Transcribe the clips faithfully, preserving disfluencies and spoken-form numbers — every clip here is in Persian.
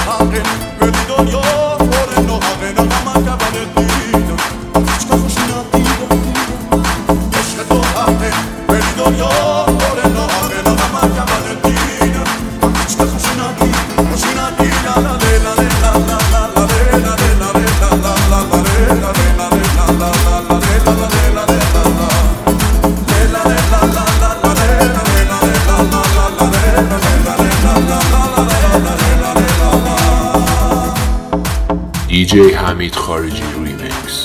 حقه ولی دنیا پر ناحقه نغمه کبر دیدم هیچ که خوشی ندیدم عشق تو حقه ولی دنیا پر ناحقه نغمه کبر دیدم هیچ که خوشی ندیدم خوشی ندیدم لا لا لا لا لا لا لا دی جی حمید خارجی ریمیکس.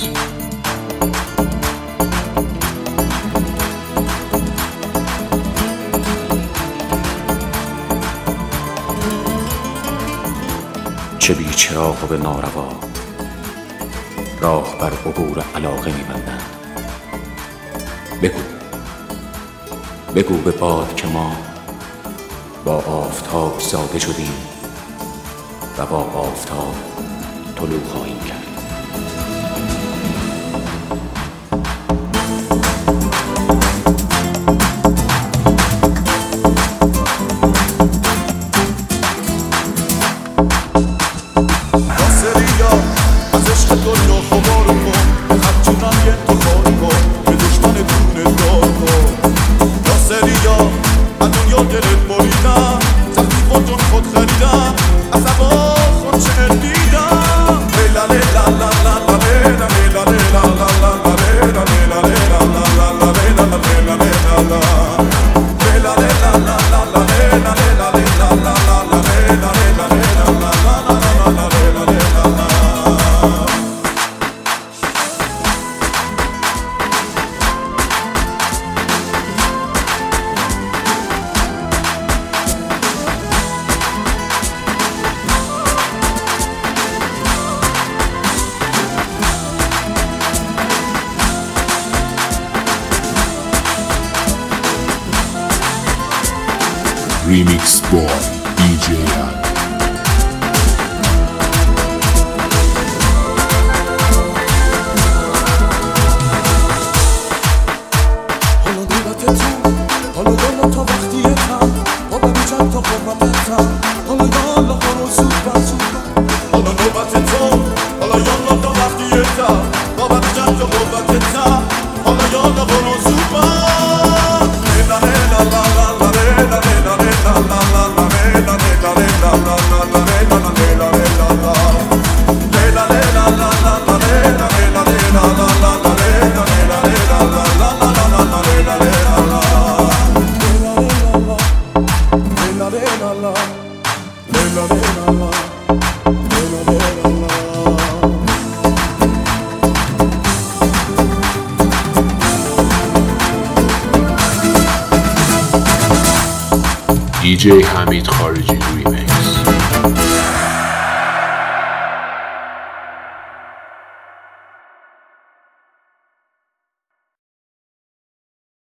چه بی چراغ و به ناروا راه بر عبور علاقه می‌بندند. بگو بگو به باد که ما با آفتاب زاده شدیم و با آفتاب طلوع خواهیم کرد. از عشق دنیا خبار کن به خط جونم یه انتخاری کن به دشمن دونه دار کن ناصریا از دنیا دلت بریدم زخمی خودتون خود خریدم از هوا خود شعر دیدم لیلا لیلا لا لا لا لیلا لیلا لیلا لا لا لا لیلا لیلا لیلا لا لا لا لیلا لیلا لیلا لا لیلا لیلا لا لا لا لیلا لیلا لیلا لا لا لا لیلا لیلا لیلا لا لا لا لا لیلا لیلا لا. Remix by دی جی حمید. حالا نوبتتم حالا یالا تا وقتیتم بابا بیچم تا قربتتم حالا یالا برو زود بر زود حالا نوبتتم حالا یالا تا وقتیتم بابا بیچم تا قربتتم حالا یالا برو زود بر لیلا لیلا لا لا لا لیلا لیلا لیلا لا لا لا لیلا لیلا لیلا لا لا لا لیلا لیلا لیلا لا لیلا لیلا لا لا لا لیلا لیلا لیلا لا لا لا لیلا لیلا لیلا لا لا لا لا لا لیلا لیلا لا لیلا لیلا لا لیلا لیلا لا لیلا لیلا لا. دی جی حمید خارجی ریمیکس.